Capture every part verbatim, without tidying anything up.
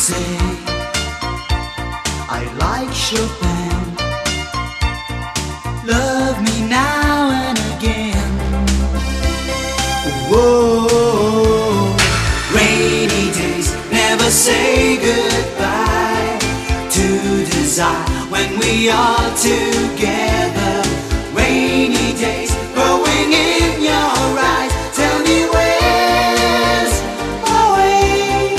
say I like Chopin. Love me now and again. Whoa, rainy days never say goodbye to desire when we are together. Rainy days growing in your eyes. Tell me where's my way.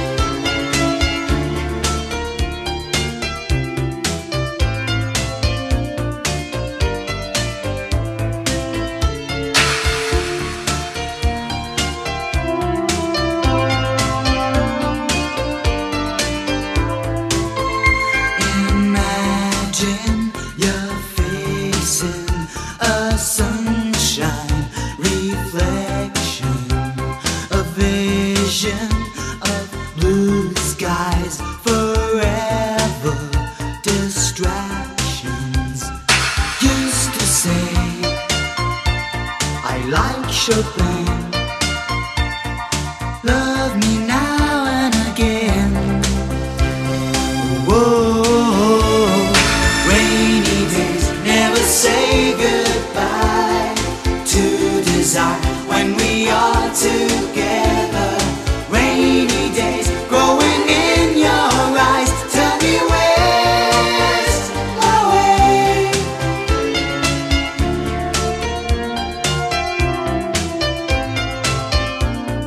Imagine you're facing a sunshine reflection, a vision of blue skies, forever distractions. Used to say I like Chopin. Love me now and again. Whoa, rainy days never say goodbye